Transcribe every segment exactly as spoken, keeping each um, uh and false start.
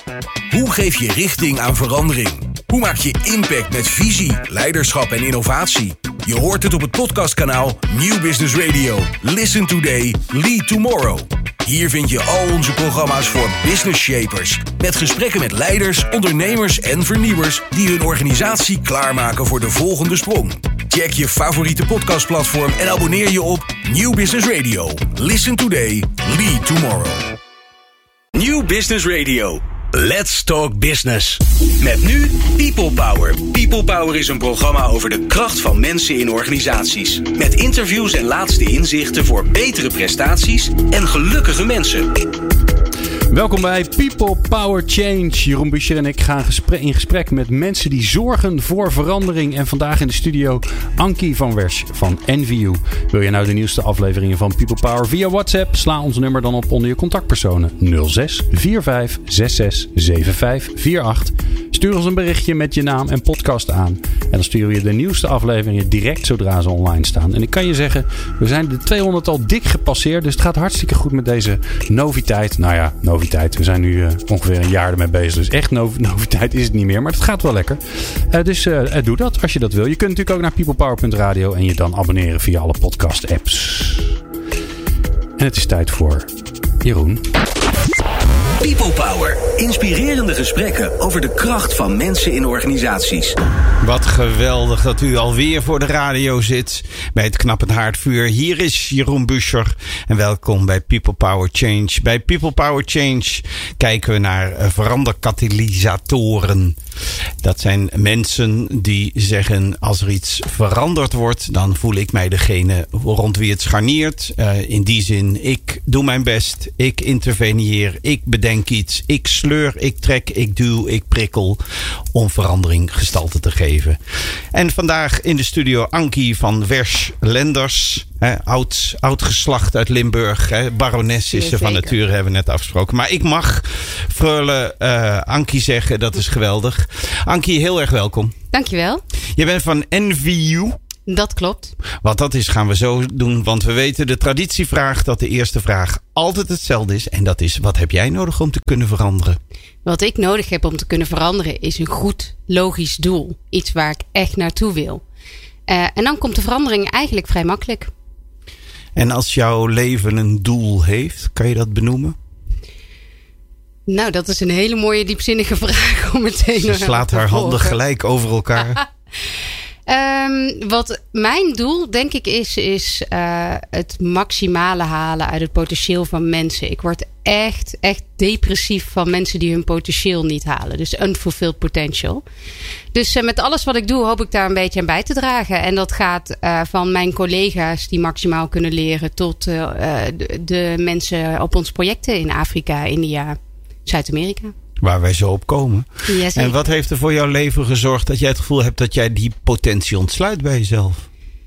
Hoe geef je richting aan verandering? Hoe maak je impact met visie, leiderschap en innovatie? Je hoort het op het podcastkanaal Nieuw Business Radio. Listen today, lead tomorrow. Hier vind je al onze programma's voor business shapers. Met gesprekken met leiders, ondernemers en vernieuwers die hun organisatie klaarmaken voor de volgende sprong. Check je favoriete podcastplatform en abonneer je op Nieuw Business Radio. Listen today, lead tomorrow. Nieuw Business Radio. Let's talk business. Met nu People Power. People Power is een programma over de kracht van mensen in organisaties. Met interviews en laatste inzichten voor betere prestaties en gelukkige mensen. Welkom bij People Power Change. Jeroen Buescher en ik gaan in gesprek met mensen die zorgen voor verandering. En vandaag in de studio Ankie van Wersch van N V U. Wil je nou de nieuwste afleveringen van People Power via WhatsApp? Sla ons nummer dan op onder je contactpersonen nul zes vier vijf zes zes zeven vijf vier acht. Stuur ons een berichtje met je naam en podcast aan. En dan sturen we je de nieuwste afleveringen direct zodra ze online staan. En ik kan je zeggen, we zijn de tweehonderd al dik gepasseerd. Dus het gaat hartstikke goed met deze noviteit. Nou ja, noviteit. We zijn nu uh, ongeveer een jaar ermee bezig. Dus echt nov- noviteit is het niet meer. Maar het gaat wel lekker. Uh, dus uh, doe dat als je dat wil. Je kunt natuurlijk ook naar peoplepower punt radio en je dan abonneren via alle podcast apps. En het is tijd voor Jeroen. People Power. Inspirerende gesprekken over de kracht van mensen in organisaties. Wat geweldig dat u alweer voor de radio zit bij het knappend haardvuur. Hier is Jeroen Buescher en welkom bij People Power Change. Bij People Power Change kijken we naar veranderkatalysatoren. Dat zijn mensen die zeggen, als er iets veranderd wordt, dan voel ik mij degene rond wie het scharniert. Uh, in die zin, ik doe mijn best, ik interveneer, ik bedenk iets, ik sleur, ik trek, ik duw, ik prikkel om verandering gestalte te geven. En vandaag in de studio Ankie van Wersch Lenders. He, oud, oud geslacht uit Limburg. He, barones is ze van nature, hebben we net afgesproken. Maar ik mag freule uh, Ankie zeggen, dat is geweldig. Ankie, heel erg welkom. Dankjewel. Je bent van N V U. Dat klopt. Wat dat is gaan we zo doen, want we weten de traditie vraagt dat de eerste vraag altijd hetzelfde is. En dat is, wat heb jij nodig om te kunnen veranderen? Wat ik nodig heb om te kunnen veranderen is een goed, logisch doel. Iets waar ik echt naartoe wil. Uh, en dan komt de verandering eigenlijk vrij makkelijk. En als jouw leven een doel heeft, kan je dat benoemen? Nou, dat is een hele mooie diepzinnige vraag om meteen Ze slaat haar handen gelijk over elkaar. Um, wat mijn doel, denk ik, is, is uh, het maximale halen uit het potentieel van mensen. Ik word echt, echt depressief van mensen die hun potentieel niet halen. Dus unfulfilled potential. Dus uh, met alles wat ik doe, hoop ik daar een beetje aan bij te dragen. En dat gaat uh, van mijn collega's die maximaal kunnen leren tot uh, de, de mensen op onze projecten in Afrika, India, Zuid-Amerika. Waar wij zo op komen. Ja, en wat heeft er voor jouw leven gezorgd dat jij het gevoel hebt dat jij die potentie ontsluit bij jezelf?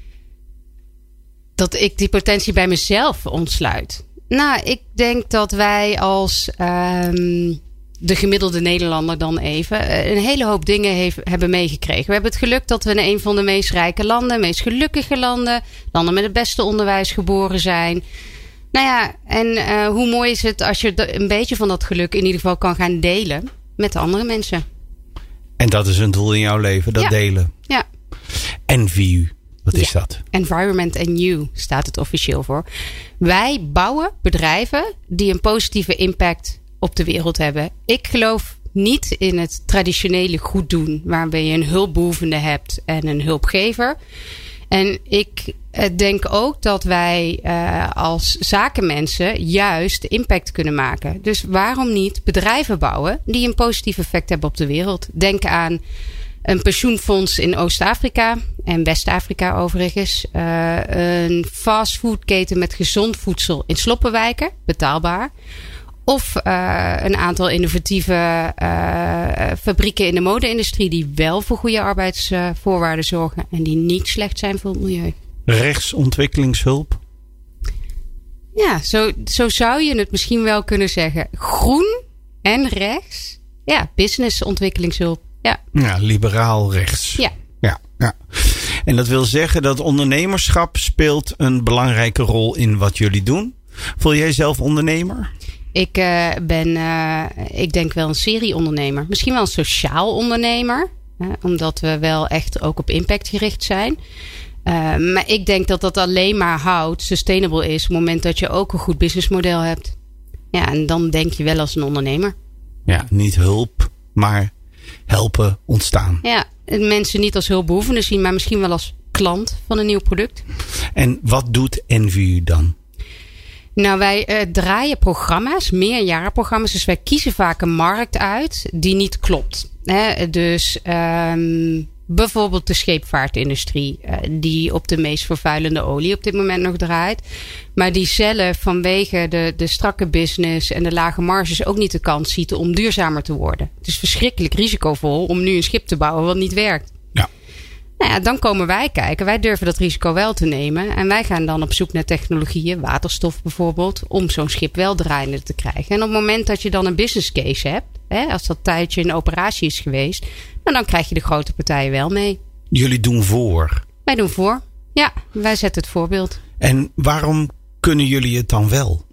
Dat ik die potentie bij mezelf ontsluit? Nou, ik denk dat wij als um, de gemiddelde Nederlander dan even een hele hoop dingen heeft, hebben meegekregen. We hebben het geluk dat we in een van de meest rijke landen, meest gelukkige landen, landen met het beste onderwijs geboren zijn. Nou ja, en uh, hoe mooi is het als je een beetje van dat geluk in ieder geval kan gaan delen met andere mensen. En dat is een doel in jouw leven, dat ja. delen. Ja. N V U, wat ja. is dat? Environment and You staat het officieel voor. Wij bouwen bedrijven die een positieve impact op de wereld hebben. Ik geloof niet in het traditionele goed doen, waarbij je een hulpbehoevende hebt en een hulpgever. En ik denk ook dat wij uh, als zakenmensen juist impact kunnen maken. Dus waarom niet bedrijven bouwen die een positief effect hebben op de wereld? Denk aan een pensioenfonds in Oost-Afrika en West-Afrika overigens. Uh, een fastfoodketen met gezond voedsel in sloppenwijken, betaalbaar. Of uh, een aantal innovatieve uh, fabrieken in de mode-industrie die wel voor goede arbeidsvoorwaarden zorgen en die niet slecht zijn voor het milieu. Rechtsontwikkelingshulp? Ja, zo, zo zou je het misschien wel kunnen zeggen. Groen en rechts. Ja, businessontwikkelingshulp. Ja, ja liberaal rechts. Ja. Ja, ja. En dat wil zeggen dat ondernemerschap speelt een belangrijke rol in wat jullie doen. Voel jij zelf ondernemer? Ik uh, ben, uh, ik denk wel een serieondernemer. Misschien wel een sociaal ondernemer. Uh, omdat we wel echt ook op impact gericht zijn. Uh, maar ik denk dat dat alleen maar houdt, sustainable is, op het moment dat je ook een goed businessmodel hebt. Ja, en dan denk je wel als een ondernemer. Ja, niet hulp, maar helpen ontstaan. Ja, mensen niet als hulpbehoevende zien, maar misschien wel als klant van een nieuw product. En wat doet N V U dan? Nou, wij uh, draaien programma's, meerjarenprogramma's. Dus wij kiezen vaak een markt uit die niet klopt. Hè? Dus um, bijvoorbeeld de scheepvaartindustrie, uh, die op de meest vervuilende olie op dit moment nog draait. Maar die zelf vanwege de, de strakke business en de lage marges ook niet de kans ziet om duurzamer te worden. Het is verschrikkelijk risicovol om nu een schip te bouwen wat niet werkt. Ja. Nou ja, dan komen wij kijken. Wij durven dat risico wel te nemen. En wij gaan dan op zoek naar technologieën, waterstof bijvoorbeeld, om zo'n schip wel draaiende te krijgen. En op het moment dat je dan een business case hebt, hè, als dat tijdje in operatie is geweest, nou, dan krijg je de grote partijen wel mee. Jullie doen voor? Wij doen voor. Ja, wij zetten het voorbeeld. En waarom kunnen jullie het dan wel?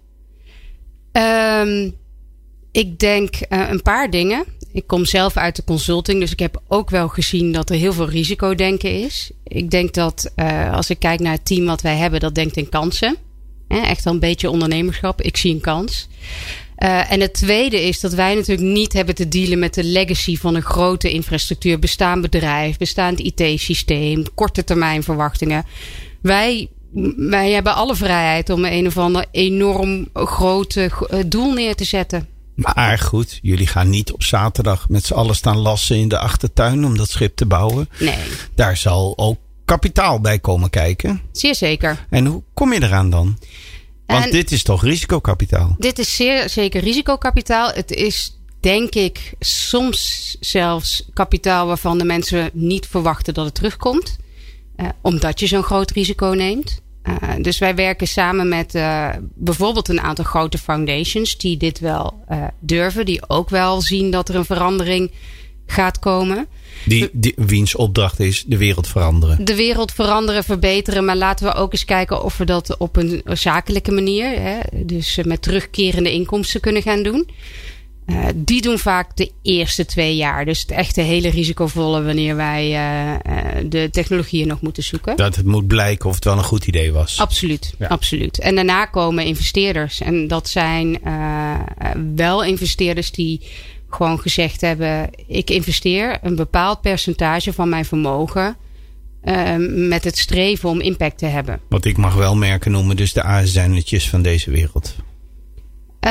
Um, ik denk uh, een paar dingen. Ik kom zelf uit de consulting, dus ik heb ook wel gezien dat er heel veel risicodenken is. Ik denk dat uh, als ik kijk naar het team wat wij hebben, dat denkt in kansen. Hè, echt wel een beetje ondernemerschap. Ik zie een kans. Uh, en het tweede is dat wij natuurlijk niet hebben te dealen met de legacy van een grote infrastructuur, bestaand bedrijf, bestaand I T-systeem, korte termijn verwachtingen. Wij, wij hebben alle vrijheid om een of ander enorm grote doel neer te zetten. Maar goed, jullie gaan niet op zaterdag met z'n allen staan lassen in de achtertuin om dat schip te bouwen. Nee. Daar zal ook kapitaal bij komen kijken. Zeer zeker. En hoe kom je eraan dan? Want en dit is toch risicokapitaal? Dit is zeer zeker risicokapitaal. Het is denk ik soms zelfs kapitaal waarvan de mensen niet verwachten dat het terugkomt. Uh, omdat je zo'n groot risico neemt. Uh, dus wij werken samen met uh, bijvoorbeeld een aantal grote foundations die dit wel uh, durven. Die ook wel zien dat er een verandering gaat komen. Die, die, wiens opdracht is de wereld veranderen. De wereld veranderen, verbeteren. Maar laten we ook eens kijken of we dat op een zakelijke manier, hè, dus met terugkerende inkomsten kunnen gaan doen. Uh, die doen vaak de eerste twee jaar. Dus het echte hele risicovolle wanneer wij uh, uh, de technologieën nog moeten zoeken. Dat het moet blijken of het wel een goed idee was. Absoluut, ja. absoluut. En daarna komen investeerders. En dat zijn uh, wel investeerders die gewoon gezegd hebben, ik investeer een bepaald percentage van mijn vermogen uh, met het streven om impact te hebben. Wat ik mag wel merken noemen, dus de A S N'tjes van deze wereld. Uh,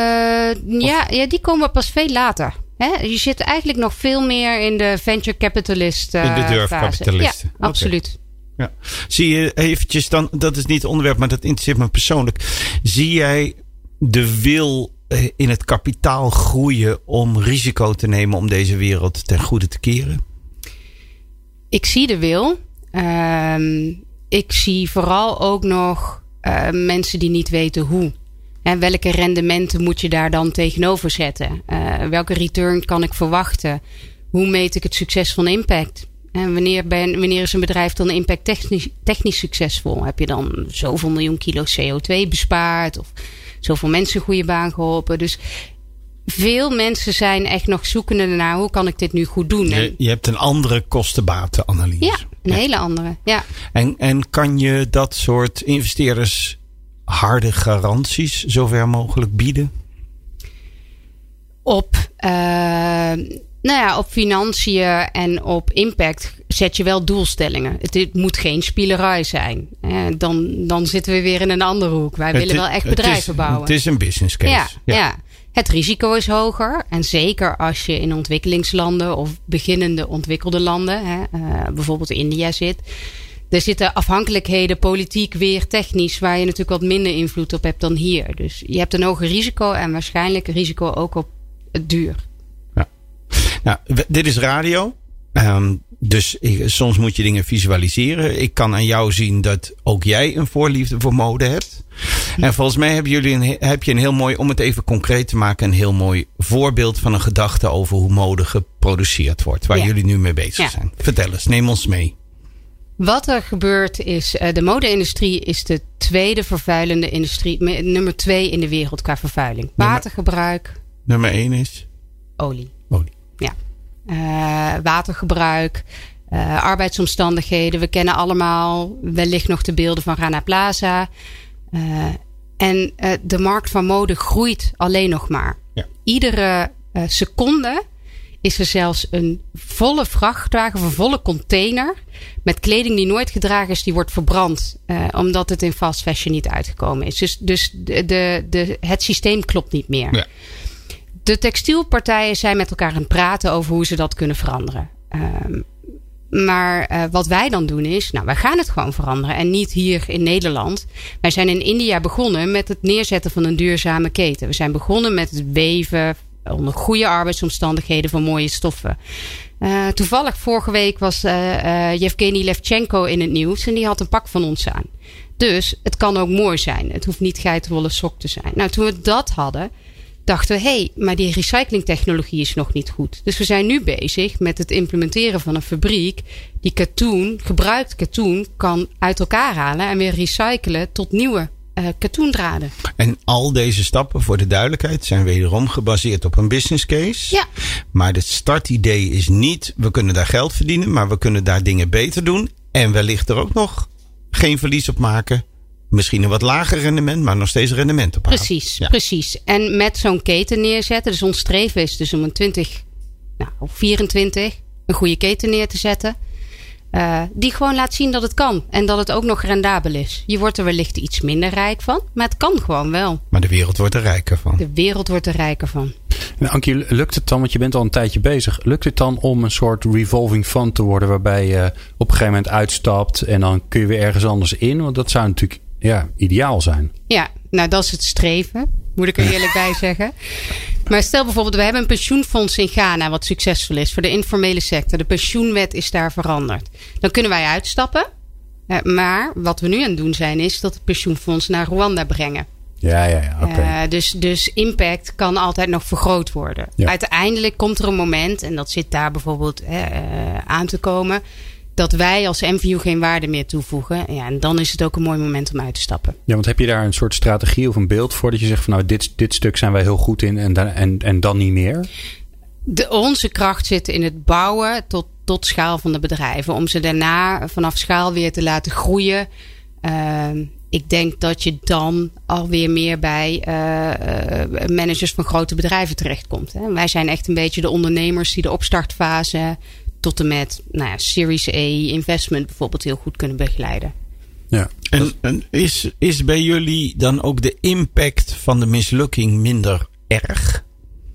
ja, ja, die komen pas veel later. Hè? Je zit eigenlijk nog veel meer in de venture capitalist uh, in de durfkapitalisten. Ja, absoluut. Okay. Ja. Zie je eventjes dan, dat is niet het onderwerp, maar dat interesseert me persoonlijk. Zie jij de wil in het kapitaal groeien om risico te nemen om deze wereld ten goede te keren? Ik zie de wil. Uh, ik zie vooral ook nog uh, mensen die niet weten hoe. En welke rendementen moet je daar dan tegenover zetten? Uh, welke return kan ik verwachten? Hoe meet ik het succes van impact? En wanneer, ben, wanneer is een bedrijf dan impact technisch, technisch succesvol? Heb je dan zoveel miljoen kilo C O twee bespaard? Of zoveel mensen een goede baan geholpen? Dus veel mensen zijn echt nog zoekende naar hoe kan ik dit nu goed doen? Je, je hebt een andere kostenbatenanalyse. Ja, een ja. hele andere. Ja. En, en kan je dat soort investeerders harde garanties zover mogelijk bieden? Op, uh, nou ja, op financiën en op impact zet je wel doelstellingen. Het, het moet geen spielerij zijn. Uh, dan, dan zitten we weer in een andere hoek. Wij het willen wel echt bedrijven het is, bouwen. Het is een business case. Ja, ja. ja, het risico is hoger. En zeker als je in ontwikkelingslanden of beginnende ontwikkelde landen, hè, uh, bijvoorbeeld India zit. Er zitten afhankelijkheden, politiek, weer technisch, waar je natuurlijk wat minder invloed op hebt dan hier. Dus je hebt een hoger risico en waarschijnlijk een risico ook op het duur. Ja. Nou, dit is radio. Um, dus ik, soms moet je dingen visualiseren. Ik kan aan jou zien dat ook jij een voorliefde voor mode hebt. En volgens mij hebben jullie een, heb je een heel mooi, om het even concreet te maken, een heel mooi voorbeeld van een gedachte over hoe mode geproduceerd wordt. Waar ja. jullie nu mee bezig ja. zijn. Vertel eens, neem ons mee. Wat er gebeurt is, uh, de mode-industrie is de tweede vervuilende industrie, nummer twee in de wereld qua vervuiling. Watergebruik. Nummer één is? Olie. Olie. Ja. Uh, watergebruik, uh, arbeidsomstandigheden. We kennen allemaal wellicht nog de beelden van Rana Plaza. Uh, en uh, de markt van mode groeit alleen nog maar. Ja. Iedere uh, seconde is er zelfs een volle vrachtwagen of een volle container met kleding die nooit gedragen is, die wordt verbrand. Uh, omdat het in fast fashion niet uitgekomen is. Dus, dus de, de, de, het systeem klopt niet meer. Ja. De textielpartijen zijn met elkaar aan het praten over hoe ze dat kunnen veranderen. Um, maar uh, wat wij dan doen is, nou, wij gaan het gewoon veranderen. En niet hier in Nederland. Wij zijn in India begonnen met het neerzetten van een duurzame keten. We zijn begonnen met het weven onder goede arbeidsomstandigheden van mooie stoffen. Uh, toevallig vorige week was uh, uh, Yevgeny Levchenko in het nieuws. En die had een pak van ons aan. Dus het kan ook mooi zijn. Het hoeft niet geitenwolle sok te zijn. Nou, toen we dat hadden, dachten we, hé, hey, maar die recyclingtechnologie is nog niet goed. Dus we zijn nu bezig met het implementeren van een fabriek die katoen, gebruikt katoen, kan uit elkaar halen en weer recyclen tot nieuwe uh, katoendraden. En al deze stappen, voor de duidelijkheid, zijn wederom gebaseerd op een business case. Ja. Maar het startidee is niet, we kunnen daar geld verdienen, maar we kunnen daar dingen beter doen. En wellicht er ook nog geen verlies op maken. Misschien een wat lager rendement, maar nog steeds rendement ophalen. Precies, ja. precies. En met zo'n keten neerzetten. Dus ons streven is dus om een twintig, nou, of vierentwintig een goede keten neer te zetten. Uh, die gewoon laat zien dat het kan. En dat het ook nog rendabel is. Je wordt er wellicht iets minder rijk van. Maar het kan gewoon wel. Maar de wereld wordt er rijker van. De wereld wordt er rijker van. En Ankie, lukt het dan, want je bent al een tijdje bezig. Lukt het dan om een soort revolving fund te worden, waarbij je op een gegeven moment uitstapt en dan kun je weer ergens anders in? Want dat zou natuurlijk ja, ideaal zijn. Ja, nou dat is het streven. Moet ik er eerlijk bij zeggen. Maar stel bijvoorbeeld, we hebben een pensioenfonds in Ghana wat succesvol is voor de informele sector. De pensioenwet is daar veranderd. Dan kunnen wij uitstappen. Maar wat we nu aan het doen zijn, is dat het pensioenfonds naar Rwanda brengen. Ja, ja, ja. Okay. Uh, dus, dus impact kan altijd nog vergroot worden. Ja. Uiteindelijk komt er een moment, en dat zit daar bijvoorbeeld uh, aan te komen, dat wij als M V U geen waarde meer toevoegen. Ja, en dan is het ook een mooi moment om uit te stappen. Ja, want heb je daar een soort strategie of een beeld voor dat je zegt van nou, dit, dit stuk zijn wij heel goed in en dan, en, en dan niet meer? De, onze kracht zit in het bouwen tot, tot schaal van de bedrijven. Om ze daarna vanaf schaal weer te laten groeien. Uh, ik denk dat je dan alweer meer bij uh, uh, managers van grote bedrijven terechtkomt. Hè. Wij zijn echt een beetje de ondernemers die de opstartfase tot en met nou ja, Series A investment bijvoorbeeld heel goed kunnen begeleiden. Ja. En, en is, is bij jullie dan ook de impact van de mislukking minder erg?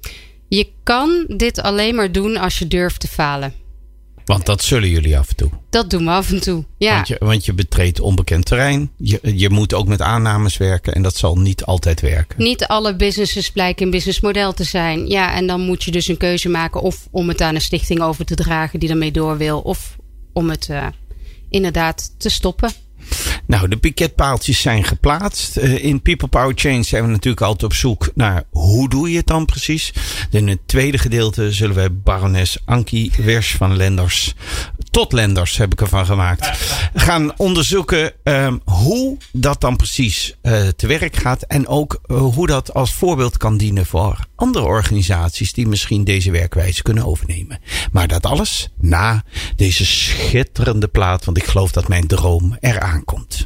Je kan dit alleen maar doen als je durft te falen. Want dat zullen jullie af en toe. Dat doen we af en toe, ja. Want je, want je betreedt onbekend terrein. Je, je moet ook met aannames werken. En dat zal niet altijd werken. Niet alle businesses blijken een businessmodel te zijn. Ja, en dan moet je dus een keuze maken. Of om het aan een stichting over te dragen die ermee door wil. Of om het uh, inderdaad te stoppen. Nou, de piketpaaltjes zijn geplaatst. Uh, in People Power Change zijn we natuurlijk altijd op zoek naar hoe doe je het dan precies. In het tweede gedeelte zullen wij barones Ankie Wersch van Lenders, tot Lenders heb ik ervan gemaakt, gaan onderzoeken um, hoe dat dan precies uh, te werk gaat. En ook uh, hoe dat als voorbeeld kan dienen voor andere organisaties die misschien deze werkwijze kunnen overnemen. Maar dat alles na deze schitterende plaat, want ik geloof dat mijn droom eraan komt.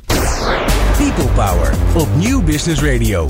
People Power op Nieuw Business Radio.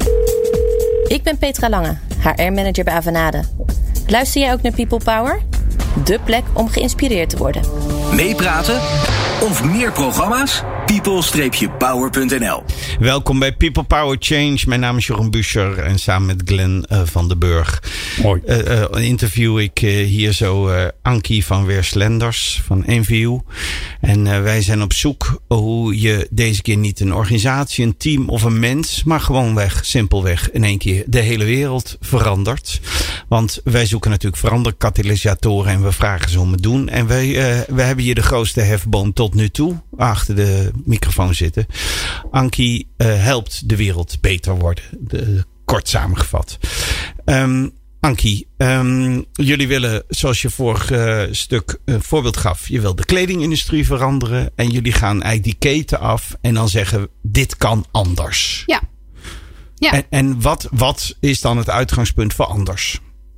Ik ben Petra Lange, H R-manager bij Avanade. Luister jij ook naar People Power? De plek om geïnspireerd te worden. Meepraten of meer programma's? people power punt n l. Welkom bij People Power Change. Mijn naam is Jeroen Buescher en samen met Glenn uh, van den Burg Mooi. Uh, uh, interview ik uh, hier zo uh, Ankie van Wersch Lenders van N V U. En uh, wij zijn op zoek hoe je deze keer niet een organisatie, een team of een mens, maar gewoonweg, simpelweg in één keer de hele wereld verandert. Want wij zoeken natuurlijk veranderkatalysatoren en we vragen ze om het doen. En wij, uh, wij hebben hier de grootste hefboom tot nu toe achter de microfoon zitten. Ankie uh, helpt de wereld beter worden. De, kort samengevat. Um, Ankie, um, jullie willen, zoals je vorig uh, stuk een voorbeeld gaf, je wil de kledingindustrie veranderen. En jullie gaan eigenlijk die keten af en dan zeggen, dit kan anders. Ja. ja. En, en wat, wat is dan het uitgangspunt voor anders?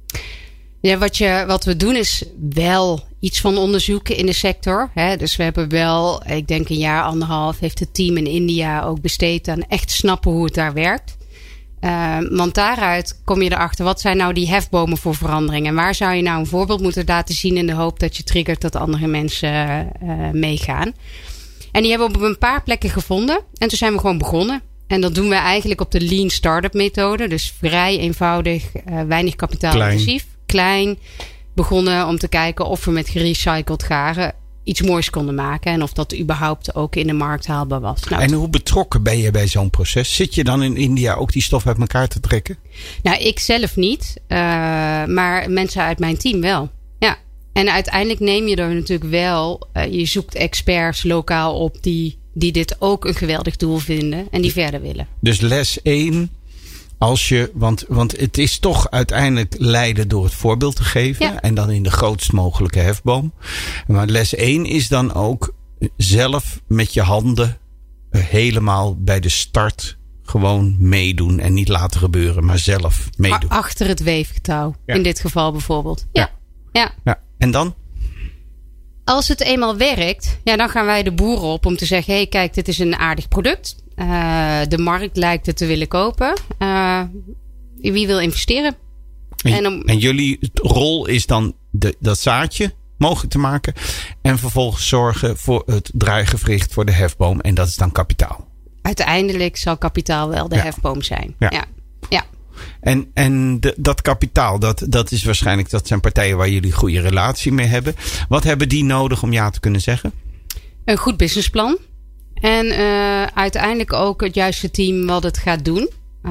Ja, wat, je, wat we doen is wel iets van onderzoeken in de sector. Hè. Dus we hebben wel, ik denk een jaar, anderhalf, heeft het team in India ook besteed aan echt snappen hoe het daar werkt. Uh, want daaruit kom je erachter, wat zijn nou die hefbomen voor verandering? En waar zou je nou een voorbeeld moeten laten zien in de hoop dat je triggert dat andere mensen uh, meegaan? En die hebben we op een paar plekken gevonden. En toen zijn we gewoon begonnen. En dat doen we eigenlijk op de Lean Startup methode. Dus vrij eenvoudig, uh, weinig kapitaalintensief. Klein. Begonnen om te kijken of we met gerecycled garen iets moois konden maken. En of dat überhaupt ook in de markt haalbaar was. Nou, en hoe betrokken ben je bij zo'n proces? Zit je dan in India ook die stof uit elkaar te trekken? Nou, ik zelf niet. Uh, maar mensen uit mijn team wel. Ja. En uiteindelijk neem je er natuurlijk wel. Uh, je zoekt experts lokaal op die, die dit ook een geweldig doel vinden. En die verder willen. Dus les één. Als je, want, want het is toch uiteindelijk leiden door het voorbeeld te geven. Ja. En dan in de grootst mogelijke hefboom. Maar les één is dan ook zelf met je handen helemaal bij de start gewoon meedoen. En niet laten gebeuren, maar zelf meedoen. Achter het weefgetouw. Ja. In dit geval bijvoorbeeld. Ja. Ja. ja. ja. En dan? Als het eenmaal werkt, ja, dan gaan wij de boeren op om te zeggen, hé, hey, kijk, dit is een aardig product. Uh, de markt lijkt het te willen kopen. Uh, wie wil investeren? En, en, om, en jullie rol is dan de, dat zaadje mogelijk te maken. En vervolgens zorgen voor het draaigewricht voor de hefboom. En dat is dan kapitaal. Uiteindelijk zal kapitaal wel de ja. hefboom zijn. Ja. ja. ja. En, en de, dat kapitaal, dat, dat is waarschijnlijk, dat zijn partijen waar jullie een goede relatie mee hebben. Wat hebben die nodig om ja te kunnen zeggen? Een goed businessplan. En uh, uiteindelijk ook het juiste team wat het gaat doen.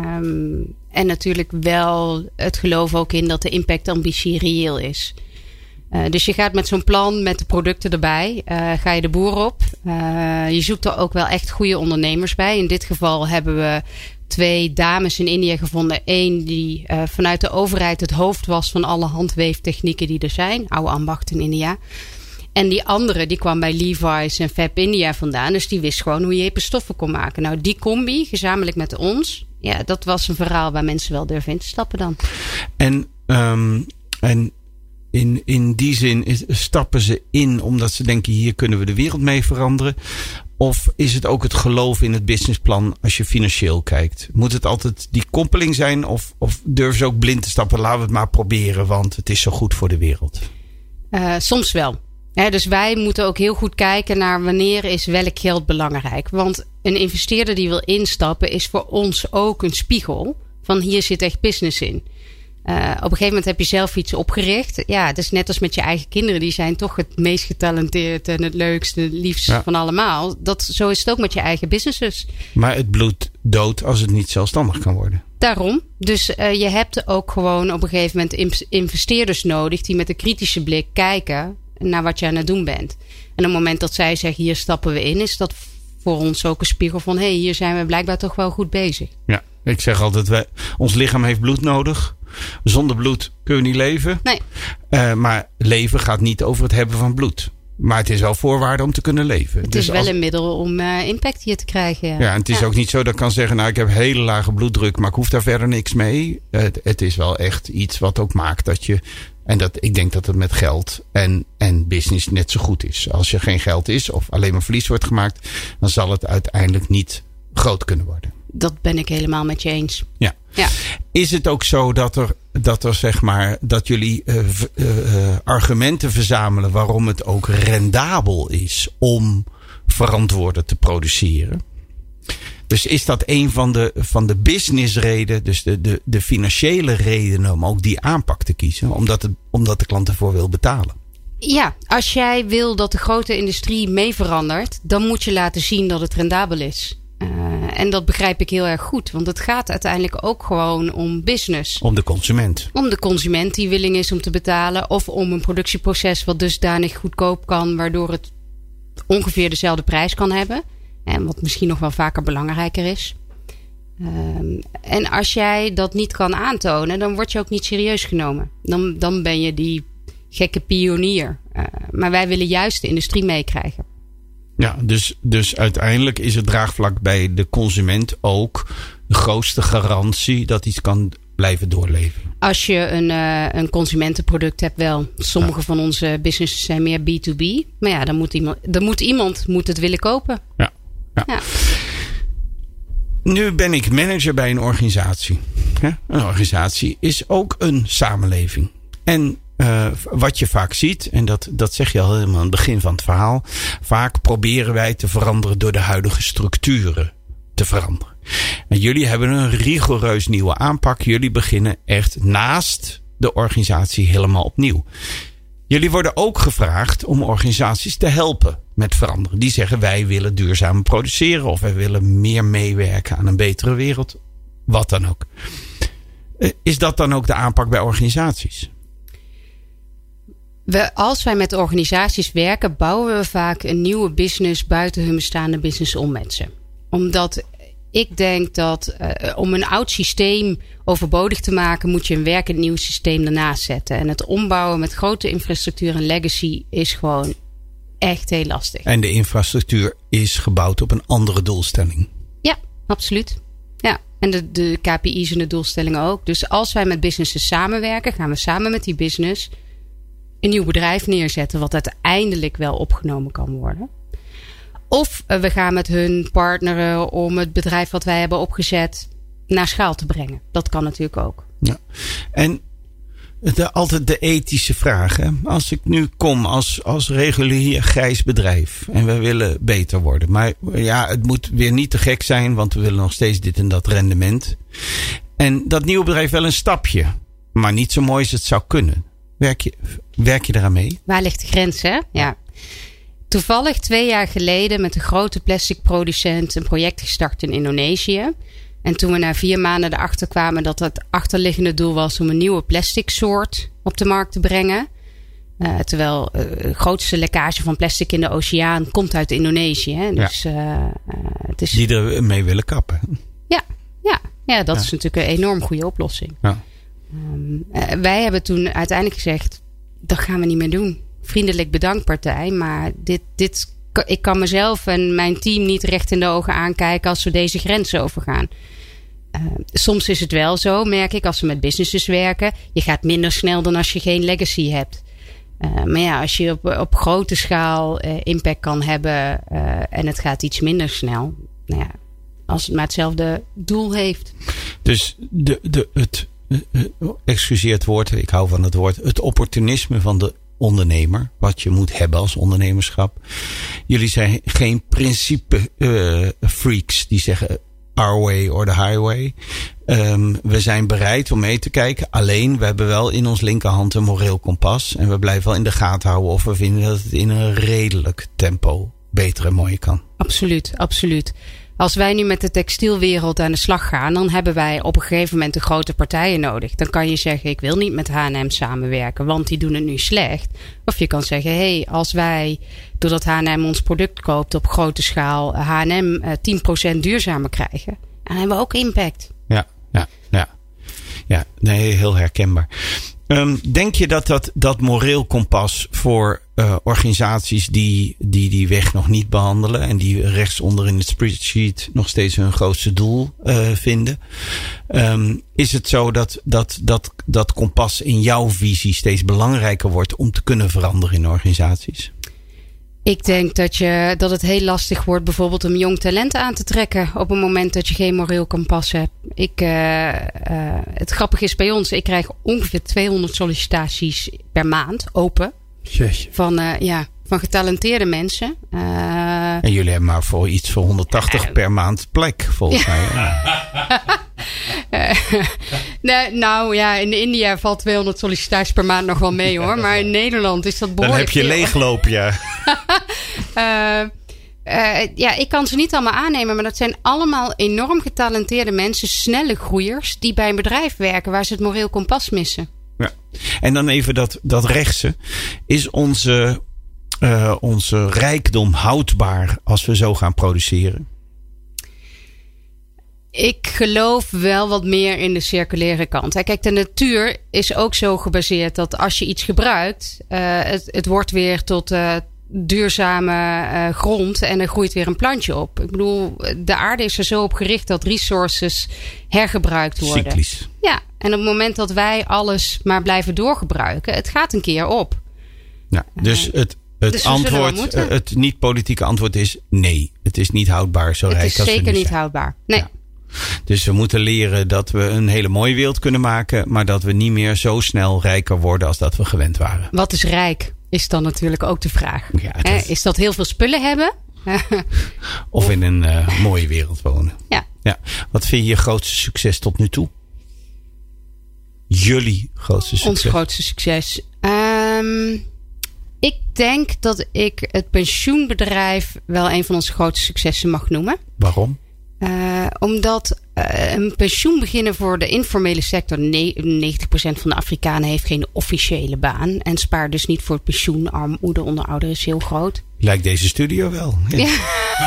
Um, en natuurlijk wel het geloof ook in dat de impactambitie reëel is. Uh, dus je gaat met zo'n plan, met de producten erbij, uh, ga je de boer op. Uh, je zoekt er ook wel echt goede ondernemers bij. In dit geval hebben we twee dames in India gevonden. Eén die uh, vanuit de overheid het hoofd was van alle handweeftechnieken die er zijn. Oude ambacht in India. En die andere, die kwam bij Levi's en Fab India vandaan. Dus die wist gewoon hoe je hippe stoffen kon maken. Nou, die combi, gezamenlijk met ons. Ja, dat was een verhaal waar mensen wel durven in te stappen dan. En, um, en in, in die zin is, stappen ze in omdat ze denken, hier kunnen we de wereld mee veranderen. Of is het ook het geloof in het businessplan als je financieel kijkt? Moet het altijd die koppeling zijn? Of, of durven ze ook blind te stappen? Laten we het maar proberen, want het is zo goed voor de wereld. Uh, soms wel. Ja, dus wij moeten ook heel goed kijken naar wanneer is welk geld belangrijk. Want een investeerder die wil instappen is voor ons ook een spiegel van hier zit echt business in. Uh, op een gegeven moment heb je zelf iets opgericht. Ja, het is net als met je eigen kinderen. Die zijn toch het meest getalenteerd en het leukste, het liefst ja. van allemaal. Dat, zo is het ook met je eigen businesses. Maar het bloedt dood als het niet zelfstandig kan worden. Daarom. Dus uh, je hebt ook gewoon op een gegeven moment investeerders nodig die met een kritische blik kijken naar wat je aan het doen bent. En op het moment dat zij zeggen, hier stappen we in, is dat voor ons ook een spiegel van, hé, hey, hier zijn we blijkbaar toch wel goed bezig. Ja, ik zeg altijd, wij, ons lichaam heeft bloed nodig. Zonder bloed kun je niet leven. Nee. Uh, maar leven gaat niet over het hebben van bloed. Maar het is wel voorwaarde om te kunnen leven. Het dus is wel als, een middel om uh, impact hier te krijgen. Ja, ja en het is ja. ook niet zo dat ik kan zeggen, nou, ik heb hele lage bloeddruk, maar ik hoef daar verder niks mee. Het, het is wel echt iets wat ook maakt dat je, en dat, ik denk dat het met geld en, en business net zo goed is. Als er geen geld is of alleen maar verlies wordt gemaakt, dan zal het uiteindelijk niet groot kunnen worden. Dat ben ik helemaal met je eens. Ja. Ja. Is het ook zo dat er, dat er zeg maar, dat jullie uh, uh, argumenten verzamelen waarom het ook rendabel is om verantwoorden te produceren? Dus is dat een van de, van de businessreden, dus de, de, de financiële redenen om ook die aanpak te kiezen? Omdat, het, omdat de klant ervoor wil betalen? Ja, als jij wil dat de grote industrie mee verandert, dan moet je laten zien dat het rendabel is. Uh, en dat begrijp ik heel erg goed. Want het gaat uiteindelijk ook gewoon om business. Om de consument. Om de consument die willing is om te betalen. Of om een productieproces wat dusdanig goedkoop kan, waardoor het ongeveer dezelfde prijs kan hebben. En wat misschien nog wel vaker belangrijker is. Um, en als jij dat niet kan aantonen, dan word je ook niet serieus genomen. Dan, dan ben je die gekke pionier. Uh, maar wij willen juist de industrie meekrijgen. Ja, dus, dus uiteindelijk is het draagvlak bij de consument ook de grootste garantie dat iets kan blijven doorleven. Als je een, uh, een consumentenproduct hebt wel. Sommige ja. van onze businesses zijn meer B to B. Maar ja, dan moet iemand, dan moet, iemand moet het willen kopen. Ja. ja. ja. Nu ben ik manager bij een organisatie. Een organisatie is ook een samenleving. En uh, wat je vaak ziet, en dat, dat zeg je al helemaal aan het begin van het verhaal. Vaak proberen wij te veranderen door de huidige structuren te veranderen. En jullie hebben een rigoureus nieuwe aanpak. Jullie beginnen echt naast de organisatie helemaal opnieuw. Jullie worden ook gevraagd om organisaties te helpen met veranderen. Die zeggen wij willen duurzaam produceren of wij willen meer meewerken aan een betere wereld. Wat dan ook. Is dat dan ook de aanpak bij organisaties? We, als wij met organisaties werken, bouwen we vaak een nieuwe business buiten hun bestaande business om met ze. Omdat ik denk dat uh, om een oud systeem overbodig te maken, moet je een werkend nieuw systeem ernaast zetten. En het ombouwen met grote infrastructuur en legacy is gewoon echt heel lastig. En de infrastructuur is gebouwd op een andere doelstelling. Ja, absoluut. Ja, en de, de K P I's en de doelstellingen ook. Dus als wij met businesses samenwerken, gaan we samen met die business een nieuw bedrijf neerzetten, wat uiteindelijk wel opgenomen kan worden. Of we gaan met hun partneren om het bedrijf wat wij hebben opgezet naar schaal te brengen. Dat kan natuurlijk ook. Ja. En de, altijd de ethische vraag. Hè? Als ik nu kom als, als regulier grijs bedrijf en we willen beter worden. Maar ja, het moet weer niet te gek zijn, want we willen nog steeds dit en dat rendement. En dat nieuwe bedrijf wel een stapje, maar niet zo mooi als het zou kunnen. Werk je, werk je eraan mee? Waar ligt de grens, hè? Ja. Toevallig twee jaar geleden met een grote plastic producent een project gestart in Indonesië. En toen we na vier maanden erachter kwamen dat het achterliggende doel was om een nieuwe plastic soort op de markt te brengen. Uh, terwijl uh, de grootste lekkage van plastic in de oceaan komt uit Indonesië. Hè? Dus, ja. uh, uh, het is... Die er mee willen kappen. Ja, ja. ja dat ja. is natuurlijk een enorm goede oplossing. Ja. Um, uh, wij hebben toen uiteindelijk gezegd, dat gaan we niet meer doen. Vriendelijk bedankt partij, maar dit, dit, ik kan mezelf en mijn team niet recht in de ogen aankijken als we deze grens overgaan. Uh, soms is het wel zo, merk ik, als we met businesses werken. Je gaat minder snel dan als je geen legacy hebt. Uh, maar ja, als je op, op grote schaal uh, impact kan hebben uh, en het gaat iets minder snel. Nou ja, als het maar hetzelfde doel heeft. Dus de, de, het, uh, excuseer het woord, ik hou van het woord, het opportunisme van de ondernemer, wat je moet hebben als ondernemerschap. Jullie zijn geen principe uh, freaks die zeggen our way or the highway. Um, we zijn bereid om mee te kijken. Alleen, we hebben wel in ons linkerhand een moreel kompas. En we blijven wel in de gaten houden of we vinden dat het in een redelijk tempo beter en mooier kan. Absoluut, absoluut. Als wij nu met de textielwereld aan de slag gaan, dan hebben wij op een gegeven moment de grote partijen nodig. Dan kan je zeggen, ik wil niet met H en M samenwerken, want die doen het nu slecht. Of je kan zeggen, hé, hey, als wij, doordat H en M ons product koopt op grote schaal, H en M tien procent duurzamer krijgen, dan hebben we ook impact. Ja, ja, ja. Ja, nee, heel herkenbaar. Um, denk je dat dat, dat moreel kompas voor uh, organisaties die, die die weg nog niet behandelen en die rechtsonder in het spreadsheet nog steeds hun grootste doel uh, vinden, um, is het zo dat, dat, dat dat kompas in jouw visie steeds belangrijker wordt om te kunnen veranderen in organisaties? Ik denk dat, je, dat het heel lastig wordt bijvoorbeeld om jong talent aan te trekken op het moment dat je geen moreel kompas hebt. Ik, uh, uh, het grappige is bij ons, ik krijg ongeveer tweehonderd sollicitaties per maand open. Jeetje. Van, uh, ja, van getalenteerde mensen. Uh, en jullie hebben maar voor iets voor honderdtachtig uh, per maand plek volgens ja. mij. Ja. uh, nee, nou ja, in India valt tweehonderd sollicitaties per maand nog wel mee hoor. Maar in Nederland is dat behoorlijk. Dan heb je leegloop, ja. uh, uh, ja, ik kan ze niet allemaal aannemen. Maar dat zijn allemaal enorm getalenteerde mensen. Snelle groeiers. Die bij een bedrijf werken waar ze het moreel kompas missen. Ja. En dan even dat, dat rechtse. Is onze, uh, onze rijkdom houdbaar als we zo gaan produceren? Ik geloof wel wat meer in de circulaire kant. Kijk, de natuur is ook zo gebaseerd dat als je iets gebruikt, uh, het, het wordt weer tot uh, duurzame uh, grond en er groeit weer een plantje op. Ik bedoel, de aarde is er zo op gericht dat resources hergebruikt worden. Cyclisch. Ja, en op het moment dat wij alles maar blijven doorgebruiken, het gaat een keer op. Ja, dus het, het dus antwoord, het niet-politieke antwoord is nee. Het is niet houdbaar zo het rijk is als we zeker nu niet zijn. houdbaar. Nee. Ja. Dus we moeten leren dat we een hele mooie wereld kunnen maken, maar dat we niet meer zo snel rijker worden als dat we gewend waren. Wat is rijk? Is dan natuurlijk ook de vraag. Ja, dat is... is dat heel veel spullen hebben? Of in een uh, mooie wereld wonen. Ja. Ja. Wat vind je je grootste succes tot nu toe? Jullie grootste succes? Ons grootste succes. Um, ik denk dat ik het pensioenbedrijf wel een van onze grootste successen mag noemen. Waarom? Uh, omdat uh, een pensioen beginnen voor de informele sector. negentig procent van de Afrikanen heeft geen officiële baan. En spaart dus niet voor het pensioen. Armoede onder ouderen is heel groot. Lijkt deze studio wel. Ja. Ja.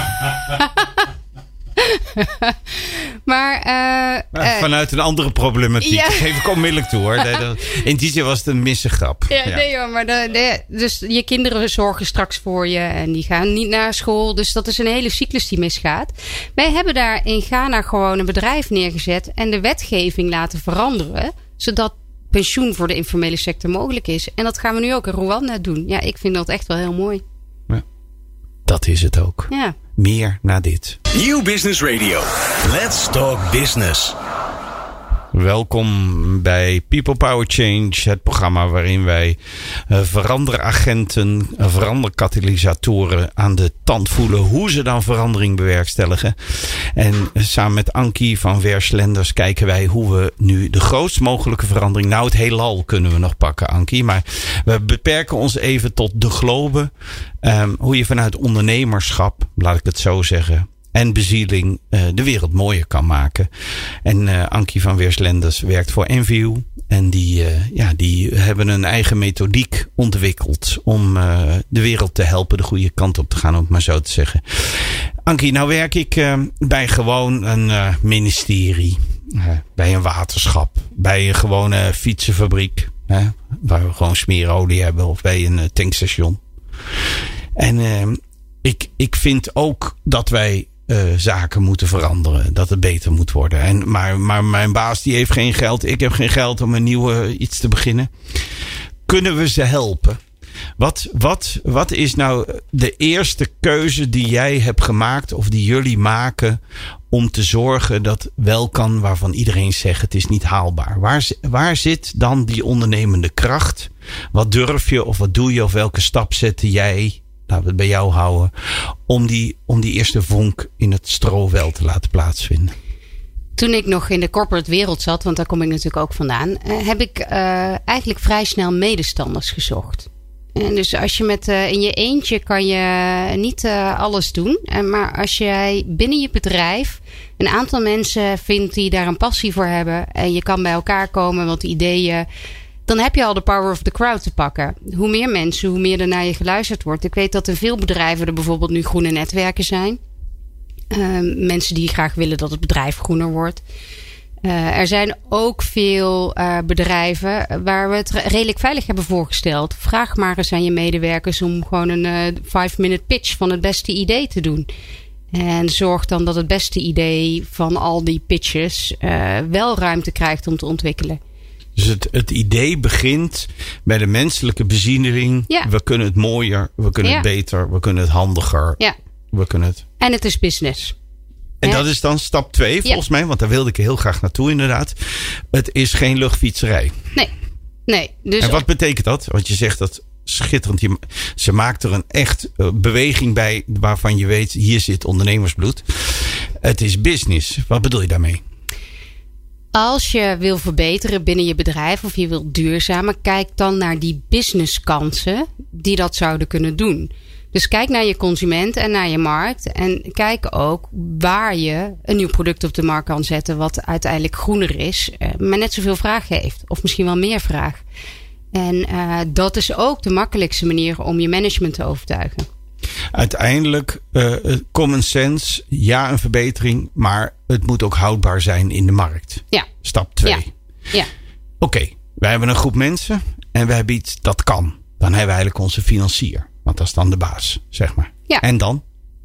maar, uh, uh, Vanuit een andere problematiek. Ja. Geef ik onmiddellijk toe hoor. In die zin was het een missengrap. Ja, ja. Nee hoor, maar de, de, dus je kinderen zorgen straks voor je en die gaan niet naar school. Dus dat is een hele cyclus die misgaat. Wij hebben daar in Ghana gewoon een bedrijf neergezet en de wetgeving laten veranderen. Zodat pensioen voor de informele sector mogelijk is. En dat gaan we nu ook in Rwanda doen. Ja, ik vind dat echt wel heel mooi. Ja. Dat is het ook. Ja. Meer na dit. Nieuw Business Radio. Let's talk business. Welkom bij People Power Change, het programma waarin wij uh, veranderagenten, uh, veranderkatalysatoren aan de tand voelen hoe ze dan verandering bewerkstelligen. En uh, samen met Ankie van Verslenders kijken wij hoe we nu de grootst mogelijke verandering, nou het heelal kunnen we nog pakken Ankie, maar we beperken ons even tot de globe. Um, hoe je vanuit ondernemerschap, laat ik het zo zeggen, en bezieling uh, de wereld mooier kan maken. En uh, Ankie van Weerslenders werkt voor N V U. En die, uh, ja, die hebben een eigen methodiek ontwikkeld om uh, de wereld te helpen de goede kant op te gaan, om het maar zo te zeggen. Ankie, nou werk ik uh, bij gewoon een uh, ministerie, uh, bij een waterschap, bij een gewone fietsenfabriek, uh, waar we gewoon smeerolie hebben, of bij een uh, tankstation. En uh, ik, ik vind ook dat wij Uh, zaken moeten veranderen. Dat het beter moet worden. En, maar, maar mijn baas die heeft geen geld. Ik heb geen geld om een nieuwe iets te beginnen. Kunnen we ze helpen? Wat, wat, wat is nou de eerste keuze die jij hebt gemaakt of die jullie maken om te zorgen dat wel kan waarvan iedereen zegt het is niet haalbaar? Waar, waar zit dan die ondernemende kracht? Wat durf je of wat doe je of welke stap zette jij? Laten we het bij jou houden. Om die, om die eerste vonk in het stro wel te laten plaatsvinden. Toen ik nog in de corporate wereld zat, want daar kom ik natuurlijk ook vandaan, heb ik uh, eigenlijk vrij snel medestanders gezocht. En dus als je met uh, in je eentje kan je niet uh, alles doen. Maar als jij binnen je bedrijf een aantal mensen vindt die daar een passie voor hebben. En je kan bij elkaar komen, wat ideeën. Dan heb je al de power of the crowd te pakken. Hoe meer mensen, hoe meer er naar je geluisterd wordt. Ik weet dat in veel bedrijven er bijvoorbeeld nu groene netwerken zijn. Uh, mensen die graag willen dat het bedrijf groener wordt. Uh, er zijn ook veel uh, bedrijven waar we het redelijk veilig hebben voorgesteld. Vraag maar eens aan je medewerkers om gewoon een uh, five-minute pitch van het beste idee te doen. En zorg dan dat het beste idee van al die pitches uh, wel ruimte krijgt om te ontwikkelen. Dus het, het idee begint bij de menselijke bezieling. Ja. We kunnen het mooier, we kunnen ja. het beter, we kunnen het handiger. Ja. We kunnen het. En het is business. En ja. dat is dan stap twee volgens ja. mij, want daar wilde ik heel graag naartoe inderdaad. Het is geen luchtfietserij. Nee. nee dus en wat betekent dat? Want je zegt dat schitterend. Je, ze maakt er een echt uh, beweging bij waarvan je weet, hier zit ondernemersbloed. Het is business. Wat bedoel je daarmee? Als je wil verbeteren binnen je bedrijf of je wilt duurzamer, kijk dan naar die businesskansen die dat zouden kunnen doen. Dus kijk naar je consument en naar je markt. En kijk ook waar je een nieuw product op de markt kan zetten wat uiteindelijk groener is, maar net zoveel vraag heeft. Of misschien wel meer vraag. En uh, dat is ook de makkelijkste manier om je management te overtuigen. Uiteindelijk uh, common sense, ja een verbetering, maar het moet ook houdbaar zijn in de markt. Ja. Stap twee. Ja. ja. Oké, okay, wij hebben een groep mensen en we hebben iets dat kan. Dan hebben we eigenlijk onze financier. Want dat is dan de baas, zeg maar. Ja. En dan?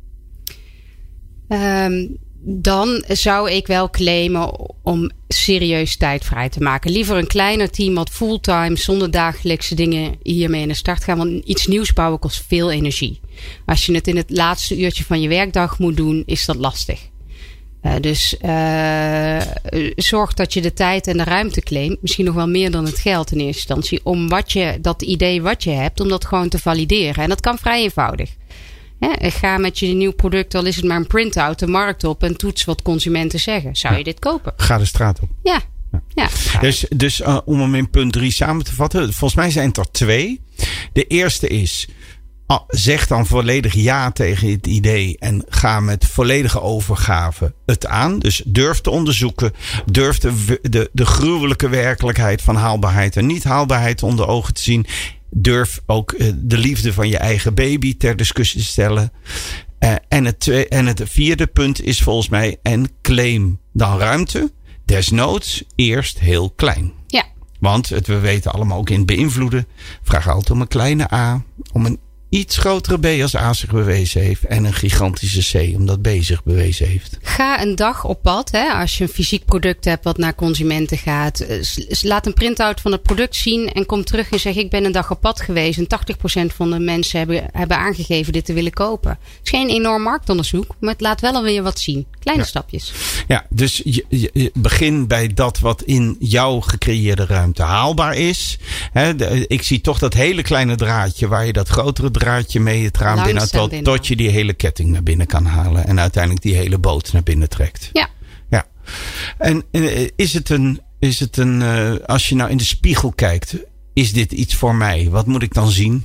Um, dan zou ik wel claimen om serieus tijd vrij te maken. Liever een kleiner team wat fulltime zonder dagelijkse dingen hiermee in de start gaan. Want iets nieuws bouwen kost veel energie. Als je het in het laatste uurtje van je werkdag moet doen, is dat lastig. Uh, dus uh, zorg dat je de tijd en de ruimte claimt. Misschien nog wel meer dan het geld in eerste instantie. Om wat je, dat idee wat je hebt, om dat gewoon te valideren. En dat kan vrij eenvoudig. He, ga met je nieuw product, al is het maar een print-out, de markt op en toets wat consumenten zeggen. Zou je ja. dit kopen? Ga de straat op. Ja. ja. ja dus dus uh, om hem in punt drie samen te vatten. Volgens mij zijn het er twee. De eerste is, uh, zeg dan volledig ja tegen het idee en ga met volledige overgave het aan. Dus durf te onderzoeken. Durf de, de, de gruwelijke werkelijkheid van haalbaarheid en niet haalbaarheid onder ogen te zien. Durf ook de liefde van je eigen baby ter discussie te stellen. Uh, en, het twee, en het vierde punt is volgens mij, en claim dan ruimte. Desnoods eerst heel klein. Ja. Want het, we weten allemaal ook in het beïnvloeden. Vraag altijd om een kleine A. Om een iets grotere B als A zich bewezen heeft. En een gigantische C omdat B zich bewezen heeft. Ga een dag op pad. Hè, als je een fysiek product hebt wat naar consumenten gaat. Laat een print-out van het product zien. En kom terug en zeg ik ben een dag op pad geweest. En tachtig procent van de mensen hebben, hebben aangegeven dit te willen kopen. Het is geen enorm marktonderzoek. Maar het laat wel alweer wat zien. Kleine ja. stapjes. Ja, dus je, je begin bij dat wat in jouw gecreëerde ruimte haalbaar is. He, de, ik zie toch dat hele kleine draadje waar je dat grotere draadje mee het raam binnen tot, binnen tot je die hele ketting naar binnen kan halen. En uiteindelijk die hele boot naar binnen trekt. Ja. ja. En is het een, is het een uh, als je nou in de spiegel kijkt, is dit iets voor mij? Wat moet ik dan zien?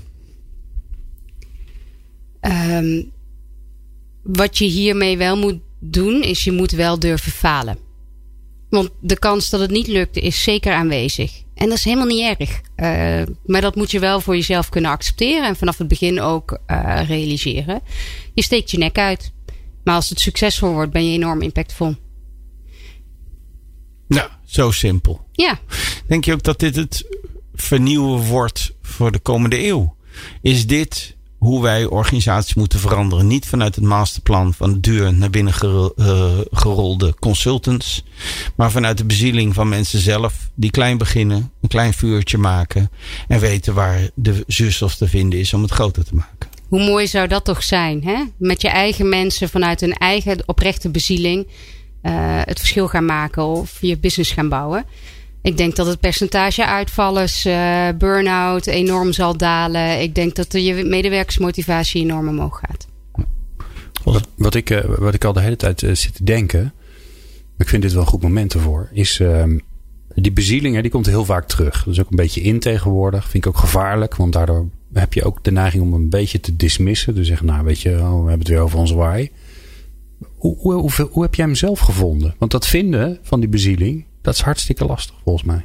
Um, wat je hiermee wel moet doen, is je moet wel durven falen. Want de kans dat het niet lukt is zeker aanwezig. En dat is helemaal niet erg. Uh, maar dat moet je wel voor jezelf kunnen accepteren. En vanaf het begin ook uh, realiseren. Je steekt je nek uit. Maar als het succesvol wordt, ben je enorm impactvol. Nou, zo simpel. Ja. Denk je ook dat dit het vernieuwen wordt voor de komende eeuw? Is dit hoe wij organisaties moeten veranderen? Niet vanuit het masterplan van duur naar binnen gerolde consultants. Maar vanuit de bezieling van mensen zelf. Die klein beginnen. Een klein vuurtje maken. En weten waar de zuurstof te vinden is om het groter te maken. Hoe mooi zou dat toch zijn? Hè? Met je eigen mensen vanuit hun eigen oprechte bezieling. Uh, het verschil gaan maken. Of je business gaan bouwen. Ik denk dat het percentage uitvallers, uh, burn-out enorm zal dalen. Ik denk dat de je medewerkersmotivatie enorm omhoog gaat. Wat, wat, ik, uh, wat ik al de hele tijd uh, zit te denken, ik vind dit wel een goed moment ervoor, is uh, die bezieling, hè, die komt heel vaak terug. Dat is ook een beetje in tegenwoordig. Vind ik ook gevaarlijk, want daardoor heb je ook de neiging om een beetje te dismissen. Dus zeggen, nou weet je, oh, we hebben het weer over onze why. Hoe, hoe, hoe, hoe heb jij hem zelf gevonden? Want dat vinden van die bezieling, dat is hartstikke lastig volgens mij.